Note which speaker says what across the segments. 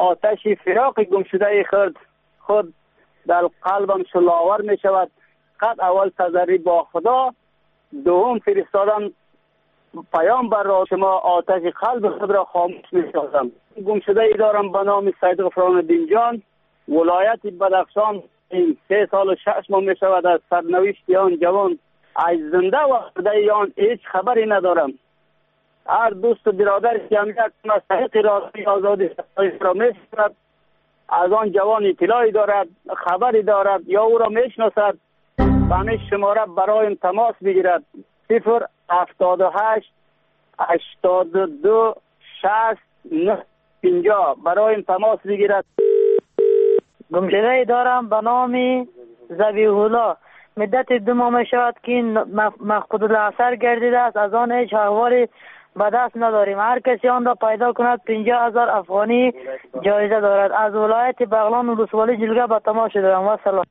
Speaker 1: آتش فراق گمشده خود در قلبم شلاور می شود. قد اول تضری با خدا، دوم فرستادم پیام بر را شما آتش قلب خود را خاموش می سازم. گمشده ای دارم به نام سید غفران الدین جان، ولایت بدخشان. 3 سال و 6 ماه می شود از سرنوشت آن جوان. از زنده و مرده آن هیچ خبری ندارم. هر دوست و برادر که هم یک مستحق راستی آزادی را می شود، از آن جوان اطلاعی دارد، خبری دارد یا او را می شناسد، به همین شماره برایم تماس بگیرد. 078 82 60 50 برایم تماس بگیرد.
Speaker 2: گمشده ای دارم به نام ذبیح الله. مدت 2 ماه می شود که این مفقود الاثر گردیده است. از آن هیچ احوالی به دست نداریم. هر کسی آن را پیدا کند 50,000 افغانی جایزه دارد. از ولایت بغلان ولسوالی جلگه به تماس دارم. و سلام.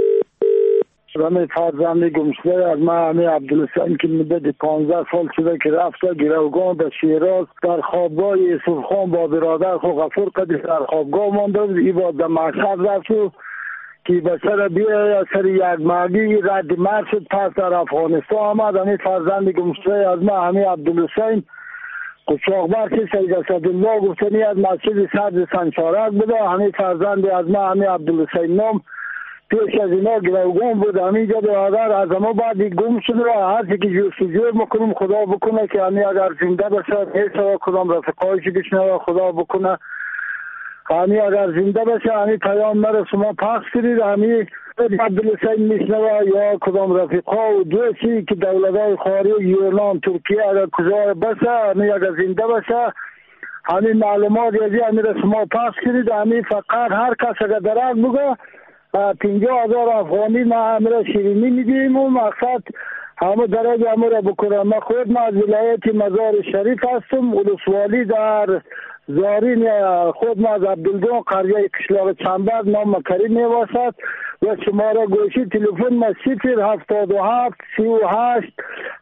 Speaker 3: من فرزند گمشده از من عبدالحسین که مدت 15 سال شده که رفته گروگان در شیراز در خوابگاه یوسف خان با برادر خود غفور قدر در خوابگاه مانده بود. این با در مقصد رفت که بسر بیا سر یک مردی رد مرد شد. پس در افغانستان آمد. همین فرزند گمشده از من همین عبدالحسین قشاقبر که سید اسدالله گفتنی از مسجد سبز سنچارک بوده. همین فرزند از من همین عبدالحسین نام پیش از اینا گروگان بود. همینجا برادر از اما بعد گم شد و هر چی که جستجو میکنم خدا بکنه که همین اگر زنده بشه نیست کدام رفقایش بشنه خدا بکنه. همین اگر زنده بشه همین پیام مرا شما پخش کنید. همین عبدالحسین میشنوه یا کدام رفقا و دوستی که دولت‌های خارجی یونان ترکیه اگر کجا بشه همین اگر زنده بشه همین معلومات یزی همین را شما پخش کنید. همین فقط هر کس اگر درک بگه 50,000 افغانی ما همه شیرینی میدیم و مقصد همه درجه همه را بکنم. من خود از ولایت مزار شریف هستم، ولسوالی در زارین. خود از عبدالجان قریه کشلاق چنبر نام کریم میواسد و شماره گوشی تلفن ما 077 38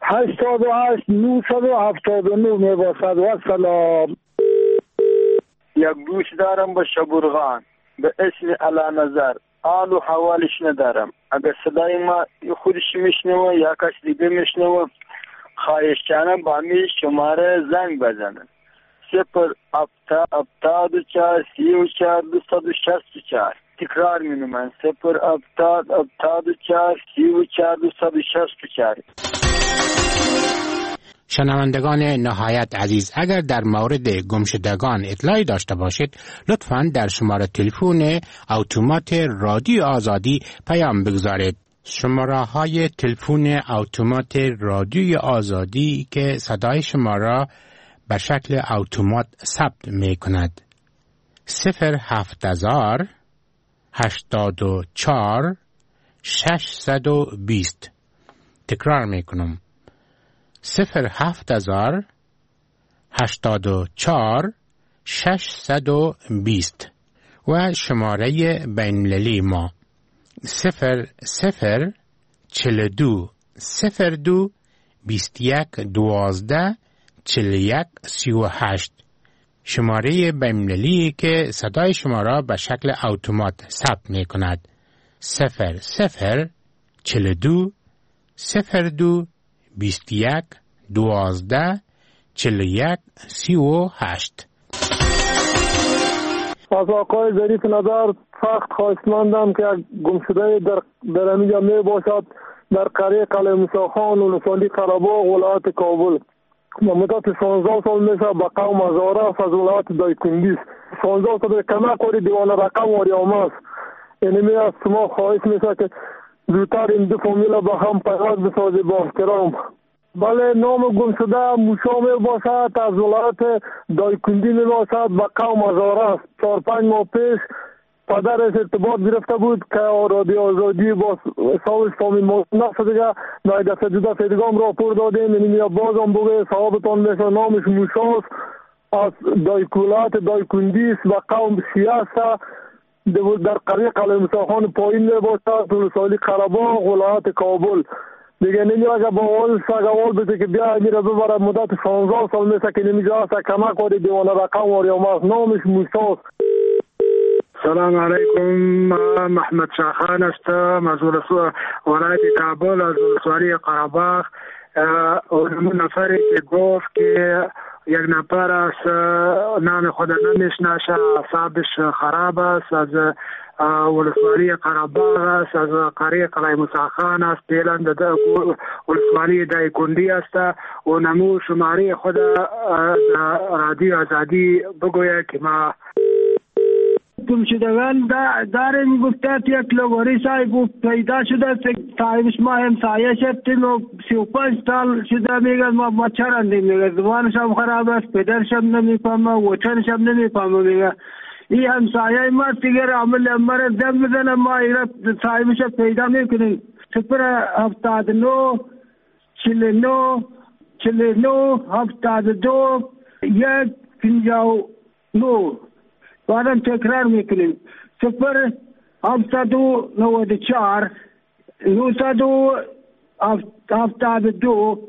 Speaker 3: 88 979 میواسد. و سلام.
Speaker 4: یک دوست دارم به شبرغان به اسم علا نظر، آل و حوالش ندارم. اگر صدای ما خودش میشنوه یا کس دیگه میشنوه خواهشانه با همی شماره زنگ بزنن. 074 34 264. تکرار مینومن 074 34 264.
Speaker 5: شنوندگان نهایت عزیز، اگر در مورد گمشدگان اطلاعی داشته باشید لطفاً در شماره تلفن اتومات رادیو آزادی پیام بگذارید. شماره های تلفن اتومات رادیو آزادی که صدای شما را به شکل اتومات ثبت می کند 070 84 620. تکرار می کنم 070 84 620 و شماره بین‌المللی ما 00 42 02 21 12 41 38. شماره بین‌المللی که صدای شما را به شکل اتومات ثبت می کند 00 42 02 21 12 41 38.
Speaker 3: از آقای ظریف نظر سخت خواهشمندم که گمشده در اینجا می باشد در قریه قلعه موسی خان ولسوالی قره‌باغ ولایت کابل. مدت 16 سال میشه به قوم هزاره از ولایت دایکنډي 16 سال کمک وری دیوانه رقم وری آماس. یعنی می از شما خواهش میشه که زودتر این دو فامیل با هم پیوند بسازید با احترام. بله نام گمشده موشا می باشد از ولایت دایکنډي می باشد به قوم هزاره. 4-5 ماه پیش پدرش ارتباط گرفته بود که رادیو آزادی با صاحب فامیل مصنف دیگه نای دفعه دو دفعه دیگه هم راپور دادیم. یعنی باز هم بگه صاحبتان میشه نامش موشاست از ولایت دایکنډي است و قوم شیعه است در قریه قلعه موسی خان پایین می باشد ولسوالی قره‌باغ ولایت کابل. دیگه نمیشه با اول سگوال بده که بیا میره ببره. مدت 16 سال میشه که نمیشه کمک واری دیوانه رقم واری آمد. نامش موساست. سلام علیکم. محمد شاخان هستم از ولایت کابل، از ولسوالی قره‌باغ. اون نفری که گفت که یک نفر از نام خود نمیشناسه، اعصابش خراب است، از ولسوالی قره‌باغ است، از قریه قلعه موسی است، پیلند ولسوالی دایکندی است. و نمو شماره خود رادیو آزادی بگوید که ما گمشدگان داریم. گفته یک لواری صاحب پیدا شده، صاحبش ما همسایه شدیم و 35 سال شده. میگه ما چرندیم، میگه زبانش هم خراب است، پدرش هم نمیفهمه، وطنش هم نمیفهمه. میگه این همسایه ما دیگر عمل امر دم میزنه. ما ایراد صاحبش پیدا میکنیم. 079 49 49 72 159 بعدم تکرار میکنیم. 0794 972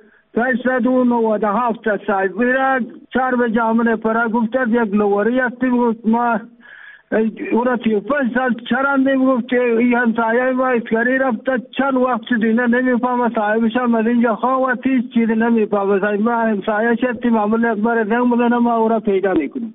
Speaker 3: 597 صاحب را 4 بجه آمده پرا گفته یک لواری هستیم. ما او را 35 سال چراندیم. گفت این همسایه ما اسکری رفته چند وقت شدینه نمیفهمه، صاحبش هم از اینجا خواه هیچ چیز نمیفهمه. صاحب ما همسایه شدیم، عمل بر نگ بودن ما او را پیدا میکنیم.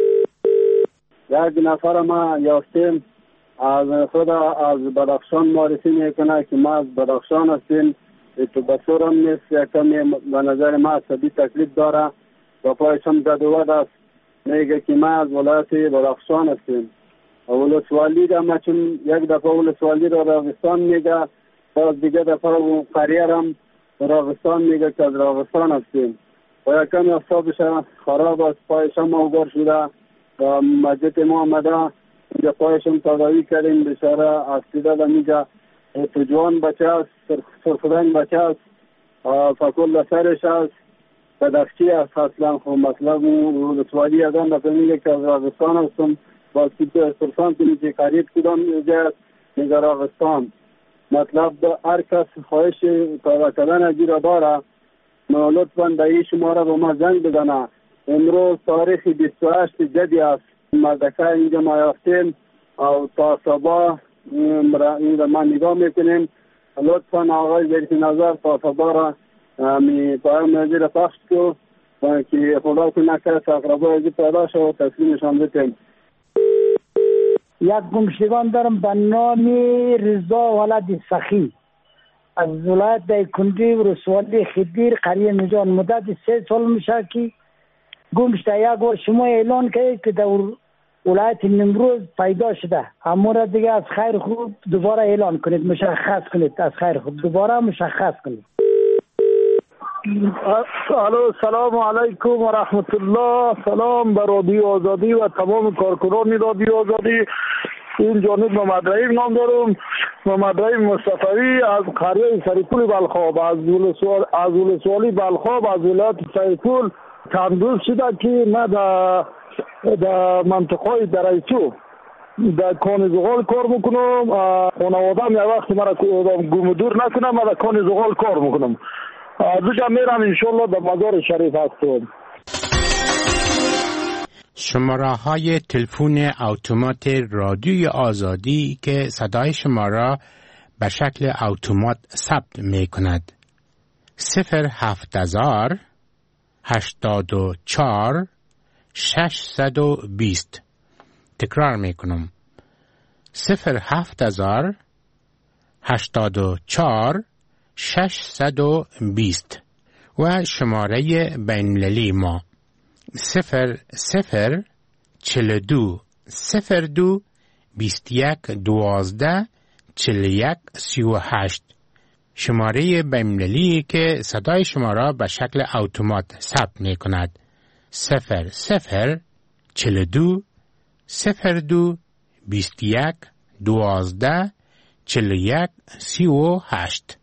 Speaker 1: یک نفر ما یافتیم از خود از بدخشان معرفی میکنه که ما از بدخشان هستیم. تو بسورم نیست، یک کمی به نظر ما عصبی تکلیف داره، با پایش هم زدود است. میگه که ما از ولایت بدخشان هستیم. ولسوالی را ما چون یک دفعه ولسوالی را راغستان میگه، باز دیگه دفعه قریه هم راغستان میگه که از راغستان هستیم. و یک کمی اعصابش خراب است، پایش هم اوبر شده. و مسجد ما آمده اینجا پایشون تداوی کردیم. بشاره افتیده دمیجا تو جوان بچه است، سرخدنگ بچه است، فکل سرش است، بدخشی است. اصلا خب مطلب ولسوالی از آن دفعه میگه که از راغستان هستم. با سرسان که میگه قریب کدام میگه میگه راغستان. مطلب هر کس خواهش پیدا کردن اجیره داره، لطفا به این شماره به ما زنگ بزنه. امروز تاریخ 28 جدی است. مردکه اینجا ما یافتیم و تا صبح این را ما نگاه میکنیم. لطفا آقای وزیر نظر تا صبح را پیام نظیر پخش کو که خدا که نکرد اقربای ازی پیدا شد و تسلیمشان بتیم.
Speaker 3: یک گمشدگان دارم به نام رضا ولد سخی از ولایت دایکندی و ولسوالی خدیر قریه نجان. مدت 3 سال میشه که گم شده. یک بار شما اعلان کردید که در ولایت نمروز پیدا شده، اما را دیگه از خیر خوب دوباره اعلان کنید، مشخص کنید، از خیر خوب دوباره مشخص کنید.
Speaker 6: الو، سلام علیکم و رحمت الله. سلام به رادیو آزادی و تمام کارکنان رادیو آزادی. این جانب محمد رحیم نام دارم، محمد رحیم مصطفی از قریه سریپول بلخاب، از ولسوالی بلخاب، از ولایت سریپول. چند روز شده که من در منطقه درایچو در کان زغال کار میکنم. خانوادم یک وقت مرا گم و دور نکنم، من در کان زغال کار میکنم. دوجا میرم انشالله در مزار شریف هستم.
Speaker 5: شماره های تلفن اتومات رادیوی آزادی که صدای شما را به شکل اتومات ثبت می کند: 07000 84 620. تکرار می کنم: 07000 84 620. و شماره بین‌المللی ما 0042 02 21 12 41 38. شماره بین‌المللی که صدای شما را به شکل اتومات ثبت می کند: 0042 02 21 12 41 38.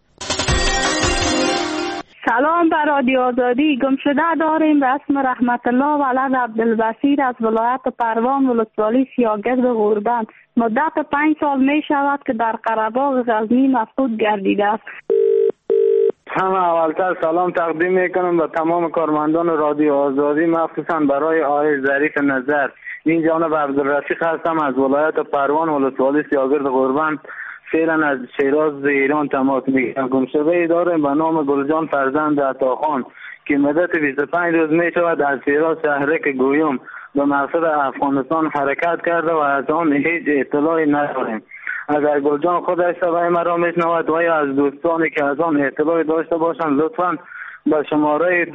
Speaker 7: سلام به رادیو آزادی. گمشده داریم به اسم رحمت الله ولد عبدالبصیر از ولایت پروان ولسوالی سیاگرد غوربند. مدت 5 سال می شود که در قره‌باغ غزنی مفقود گردیده است.
Speaker 1: هم اولتر سلام تقدیم میکنم به تمام کارمندان رادیو آزادی، مخصوصا برای آقای ظریف نظر
Speaker 8: این جانب عبدالرفیق هستم از ولایت پروان ولسوالی سیاگرد قربان. فعلا از شیراز ایران تماس میگیرم. گمشده داریم به نام گلجان فرزند عطاخان که مدت 25 روز می شود از شیراز شهرک گویم به مقصد افغانستان حرکت کرده و از آن هیچ اطلاعی نداریم. اگر گلجان خودش صدای مرا میشنود و یا از دوستانی که از آن اطلاعی داشته باشند لطفاً با شماره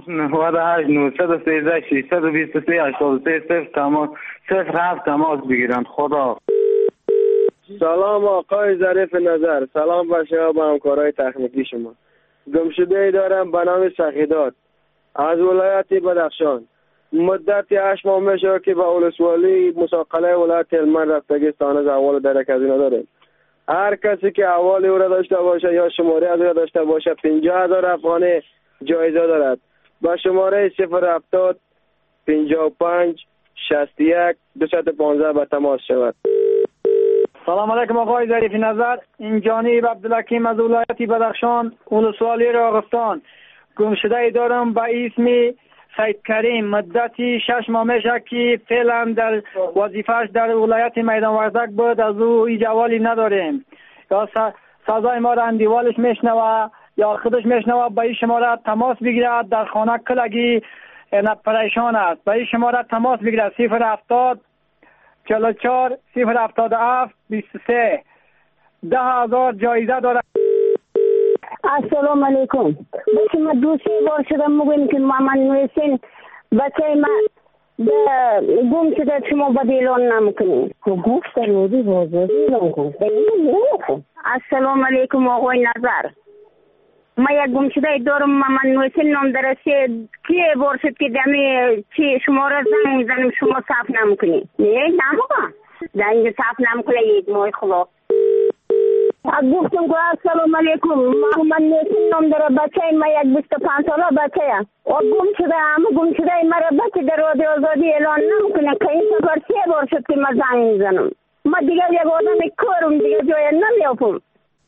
Speaker 8: 2098-923-623-83 تماس بگیرند. خدا.
Speaker 9: سلام آقای ظریف نظر، سلام به شما و همکارای تکنیکی شما. گمشده دارم به نام سخیدات از ولایت بدخشان. مدت 8 ماه میشه که به ولسوالی مساقله ولایت هلمند رفتگی استانه احوال درک از اینا داریم. هر کسی که احوال او را داشته باشه یا شماره از او را داشته باشه 50,000 افغانی جایزه دارد. با شماره 070 55 61 215 به تماس شود.
Speaker 10: سلام علیکم آقای ظریف نظر، این جانب عبدالحکیم از ولایت بدخشان ولسوالی راغستان. گمشده دارم به اسم سید کریم. مدتی 6 ماه میشه که فعلا در وظیفهش در ولایت میدان وردک بود، از او هیچ احوالی نداریم. یا سازای ما را اندیوالش میشنوه یا خودش میشنوه، به این شماره تماس بگیرد. در خانه کلگی پریشان است. به این شماره تماس بگیرد 070 44 077 23. 10,000 جایزه دارد.
Speaker 11: السلام علیکم. بچه ما دوسری بار شدم مگویم که محمد نویسین بچه ما گم شده شما باید اعلان نمیکنیم. گفت رودی بازاری اعلان کن. السلام علیکم آقای نظر، ما یک گم شده دارم محمد نویسین نام درسته. کی بار شد که دمی چی شما را زنگ میزنیم شما صاف نمیکنیم؟ نه نموگم زنگ صاف نمیکنید مای خلا. گفتم که السلام علیکم محمد نویسین نام داره بچه ما یک 25 ساله بچه و گم شده همه گم شده مرا بچه در رادیو آزادی اعلان نمیکنه که این سفر 3 بار شد که ما زنگ میزنم. ما دیگه یک آدم کارم دیگه جای نمیافم.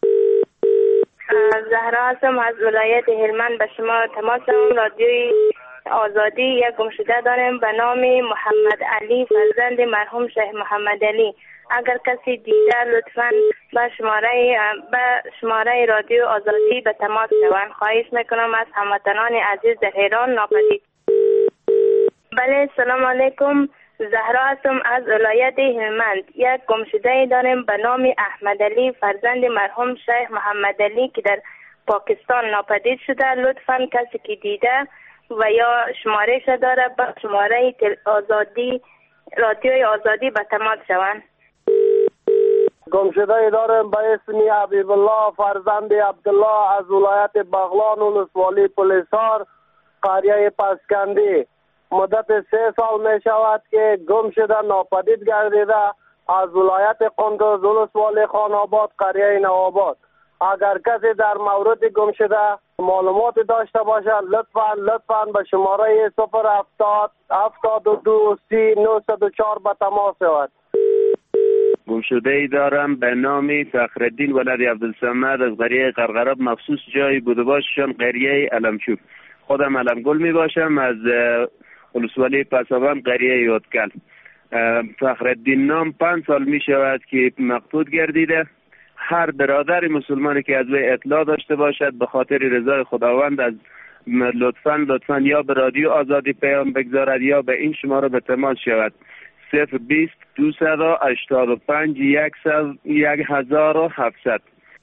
Speaker 12: زهرا هستم از ولایت هلمند به شما تماس دارم. رادیوی آزادی یک گمشده داریم به نام محمد علی فرزند مرحوم شیخ محمد علی. اگر کسی دیده لطفاً به شماره رادیو آزادی به تماس شوند. خواهش میکنم از هموطنان عزیز در ایران ناپدید. بله سلام علیکم، زهرا هستم از ولایت هلمند. یک گمشده داریم به نام احمد علی فرزند مرحوم شیخ محمد علی که در پاکستان ناپدید شده. لطفاً کسی که دیده و یا شماره داره به شماره آزادی رادیوی آزادی به تماس شوند.
Speaker 9: گمشده دارم به اسم حبیب الله فرزند عبدالله از ولایت بغلان ولسوالی پلیسار قریه پسکندی. مدت 3 سال می شود که گم شده ناپدید گردیده از ولایت قندوز ولسوالی خاناباد قریه نواباد. اگر کسی در مورد گم شده معلومات داشته باشد لطفاً به شماره 070 72 30 904 به تماس شود.
Speaker 13: گمشده ای دارم به نام فخرالدین ولد عبدالصمد از قریه قرقرب، مخصوص جای بوده باششان قریه علمچوب. خودم علمگل می باشم از ولسوالی پسابان قریه یادکل. فخرالدین نام 5 سال می شود که مقصود گردیده. هر برادر مسلمانی که از وی اطلاع داشته باشد به خاطر رضای خداوند از لطفاً یا به رادیو آزادی پیام بگذارد یا به این شماره به تماس شود 020 285 1700.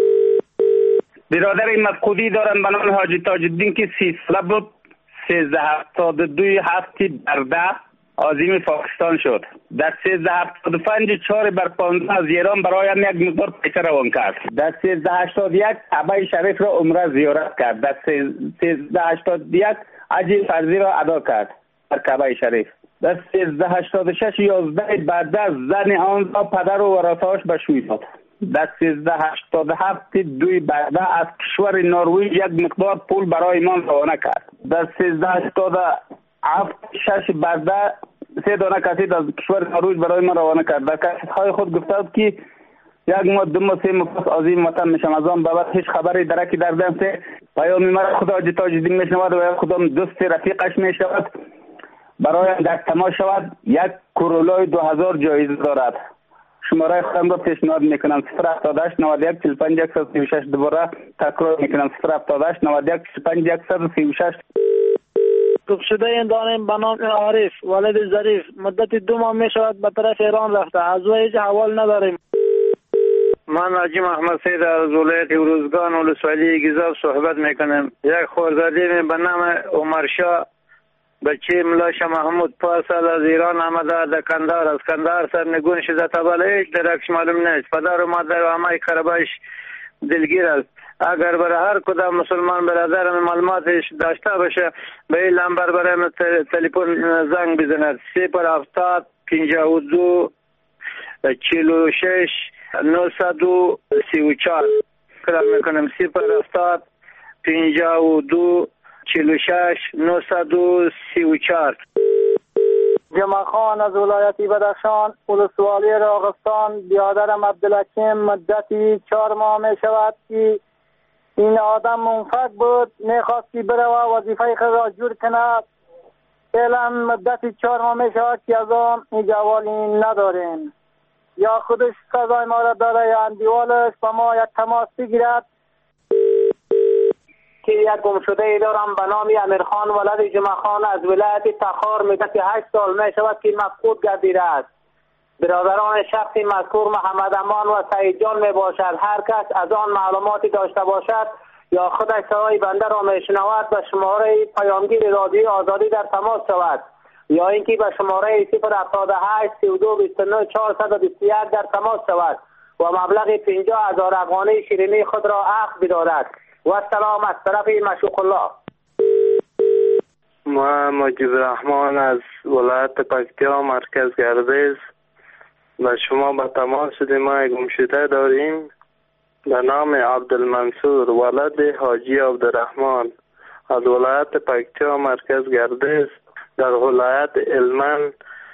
Speaker 14: برادر مفقودی دارم به نام حاجی تاج الدین که 30 ساله بود. 1372 هفته برده عظیم پاکستان شد. در 1375 4 بر 15 از ایران برایم یک مقدار پیسه روان کرد. در 1381 کعبه شریف را عمره زیارت کرد. در 1381 حج فرضی را ادا کرد در کعبه شریف. در 1386 11 بعد از زن آن را پدر و ورثه‌اش به شوی داد. در 1387 2 بعد از کشور نروژ یک مقدار پول برای ایمان روانه کرد. در 1387 6 بعد 3 دانه کاسید از کشور نروژ برای ما روانه کرد. در کاسیدهای خود گفته بود که 1 ماه 2 ماه 3 ماه پس عظیم وطن میشم. از آن بابت هیچ خبری درکی در دم پیام مرا خدا حاجی تاج الدین میشنود و خودم دوست رفیقش میشود برای در تماس شود. یک کرولای 2000 جایزه دارد. شماره خودم را پیشنهاد میکنم 078 91 45 136. دوباره تکرار میکنم 078 91 45 136.
Speaker 10: گمشده این داریم به نام عارف ولد ظریف، مدت 2 ماه می شود به طرف ایران رفته، از او هیچ حوال نداریم.
Speaker 9: من حاجی محمد سید از ولایت اروزگان ولسوالی گیزاب صحبت میکنم. یک خورزادی به نام عمر شاه بچه ملاشه محمود پاسل از ایران آمده در کندهار، از کندهار سرنگون شده تا بالا هیچ درکش معلوم نیست. پدر و مادر و همه قربایش دلگیر است. اگر برای هر کدام مسلمان برادر معلوماتش داشته باشه به این لمبر برای تلفن زنگ بزند 070 52 46 934. کلام میکنم 070 52 46 934.
Speaker 10: جمع خان از ولایتی بدخشان ولسوالی راغستان. برادرم عبدالحکیم مدتی 4 ماه می شود که این آدم منفق بود، میخواستی بره و وظیفه خود را جور کنه. فعلا مدتی 4 ماه می شود که از آن این جوالی نداریم. یا خودش سزای ما را داره یا اندیوالش با ما یک تماس بگیرد. که یک گمشده ای دارم به نام امیرخان ولد جمع خان از ولایت تخار مدت 8 سال می شود که مفقود گردیده است. برادران شخصی مذکور محمد امان و سعید جان می باشد. هر کس از آن معلوماتی داشته باشد یا خودش صدای بنده را می شنود به شماره پیامگیر رادیو آزادی در تماس شود یا اینکه به شماره 078 32 29 421 در تماس شود و مبلغ 50,000 افغانی شیرینی خود را عقد بدارد. و سلام از طرف مشوق الله.
Speaker 9: ما مجیب الرحمن از ولایت پکتیا مرکز گردیز و شما به تماس شدیم. ما گمشده داریم به نام عبدالمنصور ولد حاجی عبدالرحمن از ولایت پکتیا مرکز گردیز در ولایت علمند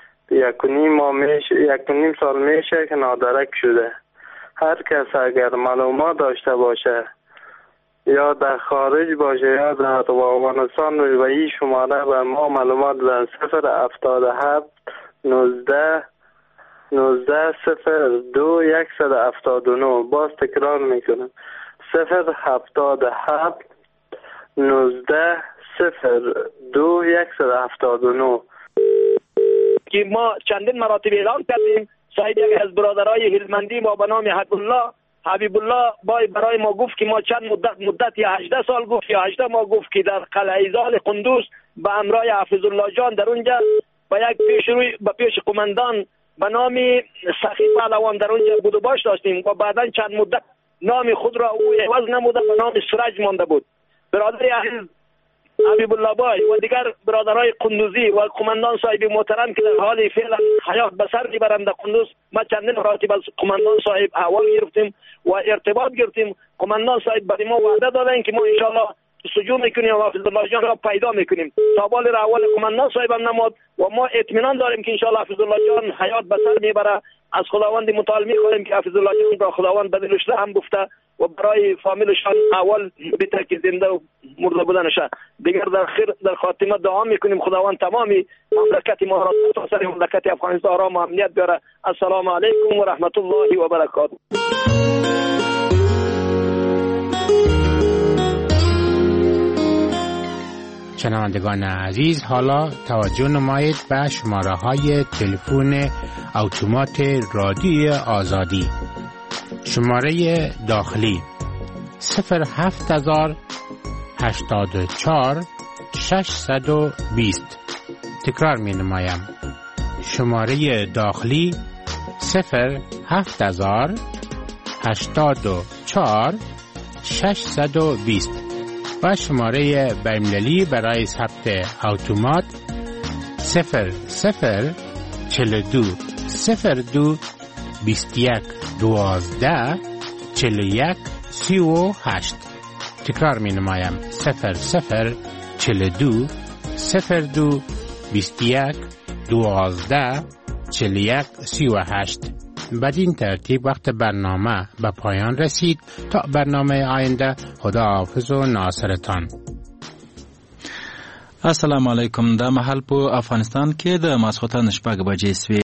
Speaker 9: 1.5 سال میشه که نادرک شده. هر کس اگر معلومات داشته باشه یا در خارج باشه یا در افغانستان و این شماره به ما معلومات بدن 077 19 02 179. باز تکرار میکنم 077 19 02 179.
Speaker 15: که ما چندین مراتب اعلام کردیم. صاحب یک از برادرای هلمندی ما به نام حبیب الله برای ما گفت که ما چند مدت یا 18 سال گفت یا 18 ماه گفت که در قلعه زال قندوز به همراه حافظ الله جان در اونجا با یک پیش قماندان به نام سخی پهلوان در اونجا بود و باش داشتیم و بعدا چند مدت نام خود را او عوض نموده به نام سراج مانده بود. برادر عزیز حبیب الله و دیگر برادرای قندوزی و قماندان صاحب محترم که در حال فعلا حیات به سر میبرند در قندوز، ما چندین مراتب از قماندان صاحب احوال گرفتیم و ارتباط گرفتیم. قماندان صاحب برای ما وعده دادن که ما انشاءالله سجود میکنیم و حافظ الله جان را پیدا میکنیم. سوال را اول قماندان صاحب هم نمود و ما اطمینان داریم که انشاءالله حافظ الله جان حیات به سر میبره. از خداوند متعال میخواهیم که حافظ الله جان را خداوند به دلش رحم گفته و برای فامیلشان اول بهتر که زنده و مرده بودنشه. دیگر در خاتمه دعا میکنیم خداوند تمامی مملکت ما را تا سر مملکت افغانستان را امنیت بیاره. السلام علیکم و رحمت الله و برکاته.
Speaker 5: شنوندگان عزیز، حالا توجه نمایید به شماره های تلفن اتومات رادیو آزادی. شماره داخلی 07000 84 620. تکرار می نمایم. شماره داخلی 07000 84 620 و شماره بین‌المللی برای ثبت اتومات 0042 02 21 12 41 38. تکرار می نمایم 0042 02 21 12 41 38. بدین ترتیب وقت برنامه به پایان رسید. تا برنامه آینده، خدا حافظ و ناصرتان.
Speaker 16: السلام علیکم. د محل په افغانستان کې د ماسخوتن شپږ بجې سوې.